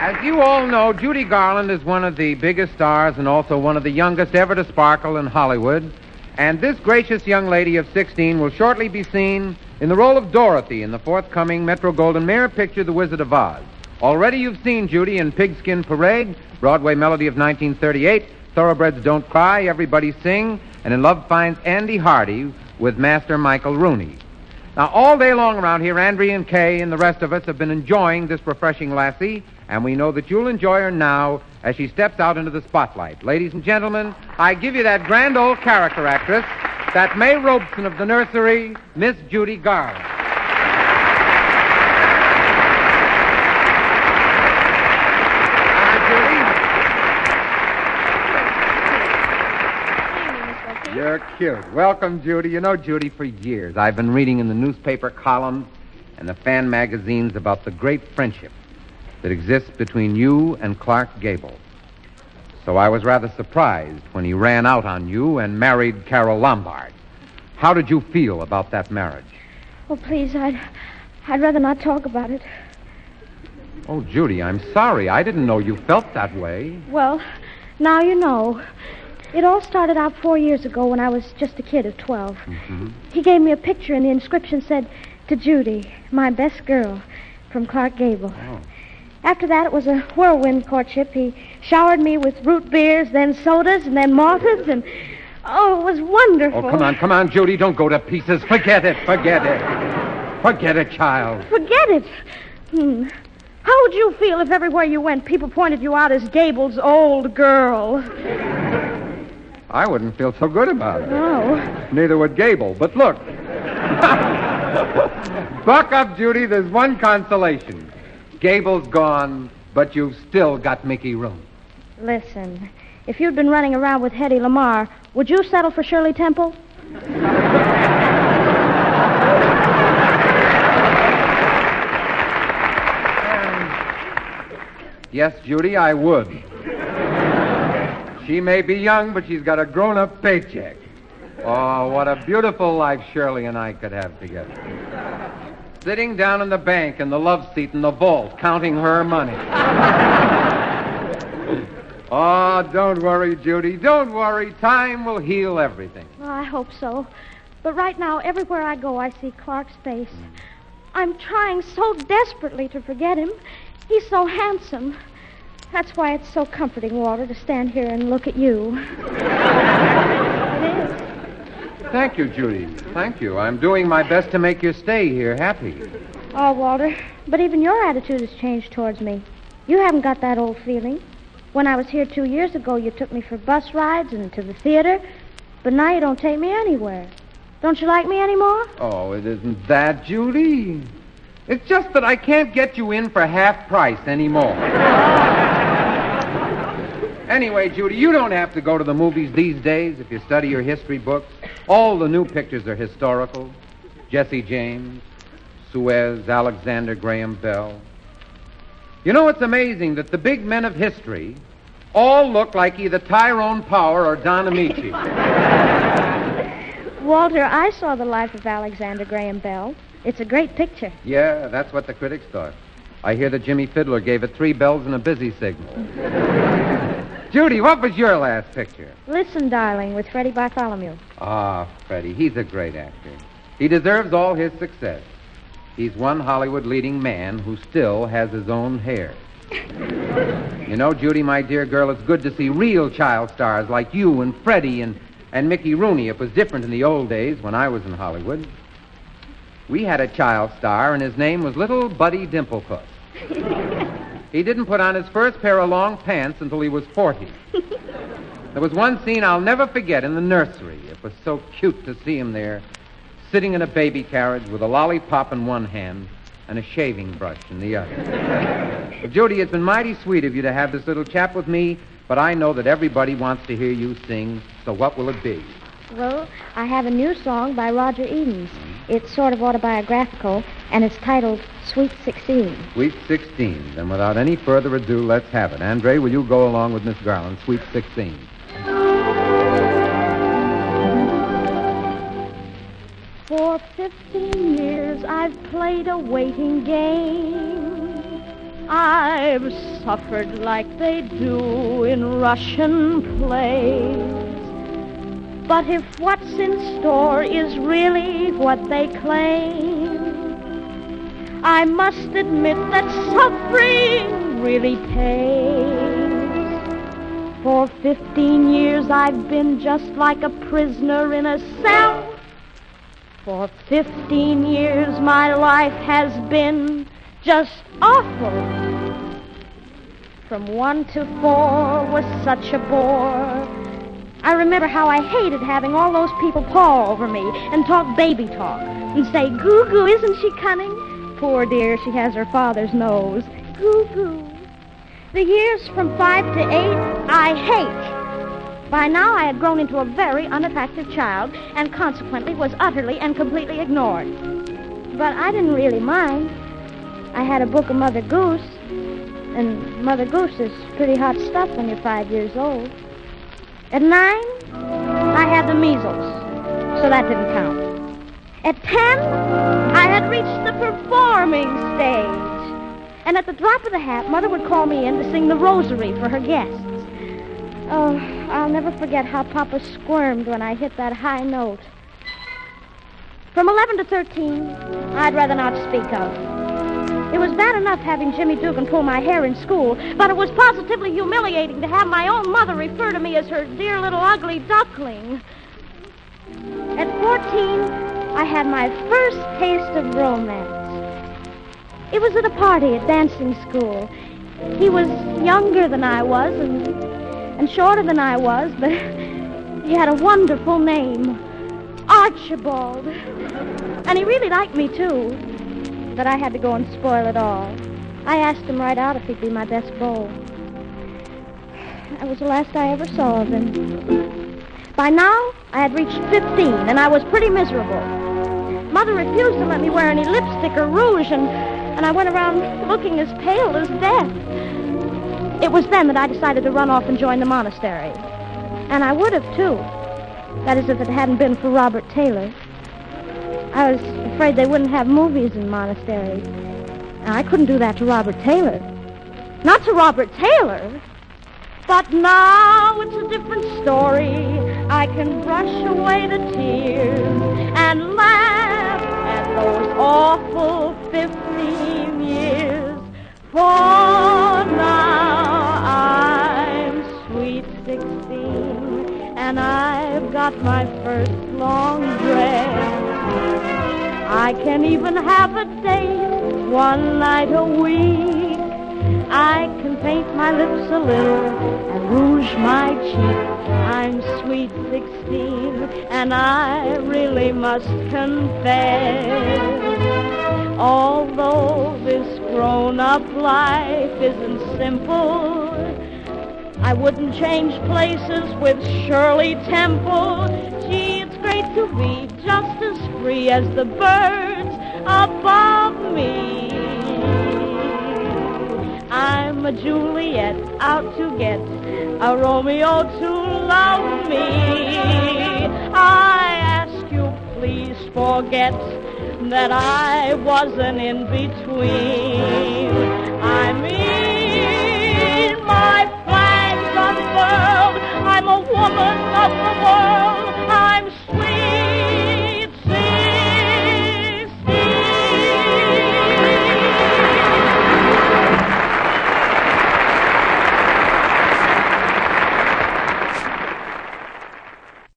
As you all know, Judy Garland is one of the biggest stars and also one of the youngest ever to sparkle in Hollywood. And this gracious young lady of 16 will shortly be seen in the role of Dorothy in the forthcoming Metro-Goldwyn-Mayer picture, The Wizard of Oz. Already you've seen Judy in Pigskin Parade, Broadway melody of 1938, Thoroughbreds Don't Cry, Everybody Sing, and in Love Finds Andy Hardy with Master Michael Rooney. Now, all day long around here, Andrea and Kay and the rest of us have been enjoying this refreshing lassie, and we know that you'll enjoy her now as she steps out into the spotlight. Ladies and gentlemen, I give you that grand old character actress, that May Robeson of the nursery, Miss Judy Garland. You're cute. Welcome, Judy. You know Judy for years. I've been reading in the newspaper columns and the fan magazines about the great friendship that exists between you and Clark Gable. So I was rather surprised when he ran out on you and married Carol Lombard. How did you feel about that marriage? Oh, please, I'd rather not talk about it. Oh, Judy, I'm sorry. I didn't know you felt that way. Well, now you know. It all started out 4 years ago when I was just a kid of 12. Mm-hmm. He gave me a picture, and the inscription said, "To Judy, my best girl, from Clark Gable." Oh. After that, it was a whirlwind courtship. He showered me with root beers, then sodas, and then malteds, and... oh, it was wonderful. Oh, come on, Judy. Don't go to pieces. Forget it. Forget it, child. Forget it? How would you feel if everywhere you went, people pointed you out as Gable's old girl? I wouldn't feel so good about it. No. Neither would Gable. But look. Buck up, Judy. There's one consolation. Gable's gone, but you've still got Mickey Rooney. Listen, if you'd been running around with Hedy Lamarr, would you settle for Shirley Temple? Yes, Judy, I would. She may be young, but she's got a grown-up paycheck. Oh, what a beautiful life Shirley and I could have together. Sitting down in the bank in the love seat in the vault, counting her money. Oh, don't worry, Judy. Don't worry. Time will heal everything. Well, I hope so. But right now, everywhere I go, I see Clark's face. I'm trying so desperately to forget him. He's so handsome. That's why it's so comforting, Walter, to stand here and look at you. It is. Thank you, Judy. Thank you. I'm doing my best to make your stay here happy. Oh, Walter, but even your attitude has changed towards me. You haven't got that old feeling. When I was here 2 years ago, you took me for bus rides and to the theater, but now you don't take me anywhere. Don't you like me anymore? Oh, it isn't that, Judy. It's just that I can't get you in for half price anymore. Anyway, Judy, you don't have to go to the movies these days if you study your history books. All the new pictures are historical. Jesse James, Suez, Alexander Graham Bell. You know, it's amazing that the big men of history all look like either Tyrone Power or Don Amici. Walter, I saw The Life of Alexander Graham Bell. It's a great picture. Yeah, that's what the critics thought. I hear that Jimmy Fiddler gave it 3 bells and a busy signal. Judy, what was your last picture? Listen, Darling, with Freddie Bartholomew. Ah, Freddie, he's a great actor. He deserves all his success. He's one Hollywood leading man who still has his own hair. You know, Judy, my dear girl, it's good to see real child stars like you and Freddie and Mickey Rooney. It was different in the old days when I was in Hollywood. We had a child star, and his name was Little Buddy Dimplepuss. He didn't put on his first pair of long pants until he was 40. There was one scene I'll never forget in the nursery. It was so cute to see him there, sitting in a baby carriage with a lollipop in one hand and a shaving brush in the other. Well, Judy, it's been mighty sweet of you to have this little chap with me, but I know that everybody wants to hear you sing, so what will it be? Well, I have a new song by Roger Edens. It's sort of autobiographical, and it's titled Sweet 16. Sweet 16. Then without any further ado, let's have it. Andre, will you go along with Miss Garland? Sweet 16. For 15 years I've played a waiting game. I've suffered like they do in Russian plays. But if what's in store is really what they claim, I must admit that suffering really pays. For 15 years I've been just like a prisoner in a cell. For 15 years my life has been just awful. From 1 to 4 was such a bore. I remember how I hated having all those people paw over me and talk baby talk and say, "Goo-goo, isn't she cunning? Poor dear, she has her father's nose. Goo-goo." The years from 5 to 8, I hate. By now, I had grown into a very unattractive child and consequently was utterly and completely ignored. But I didn't really mind. I had a book of Mother Goose, and Mother Goose is pretty hot stuff when you're 5 years old. At 9, I had the measles, so that didn't count. At 10, I had reached the performing stage. And at the drop of the hat, Mother would call me in to sing the rosary for her guests. Oh, I'll never forget how Papa squirmed when I hit that high note. From 11 to 13, I'd rather not speak of. It was bad enough having Jimmy Dugan pull my hair in school, but it was positively humiliating to have my own mother refer to me as her dear little ugly duckling. At 14, I had my first taste of romance. It was at a party at dancing school. He was younger than I was and shorter than I was, but he had a wonderful name, Archibald. And he really liked me, too. But I had to go and spoil it all. I asked him right out if he'd be my best beau. That was the last I ever saw of him. By now, I had reached 15, and I was pretty miserable. Mother refused to let me wear any lipstick or rouge, and I went around looking as pale as death. It was then that I decided to run off and join the monastery. And I would have, too. That is, if it hadn't been for Robert Taylor. I was afraid they wouldn't have movies in monasteries. Now, I couldn't do that to Robert Taylor. Not to Robert Taylor. But now it's a different story. I can brush away the tears and laugh at those awful 15 years. For now I'm sweet 16, and I've got my first long dress. I can even have a date 1 night a week. I can paint my lips a little and rouge my cheek. I'm sweet 16, and I really must confess, although this grown-up life isn't simple, I wouldn't change places with Shirley Temple. Gee, it's great to be just as free as the birds above me. I'm a Juliet out to get a Romeo to love me. I ask you, please forget that I wasn't in between. I'm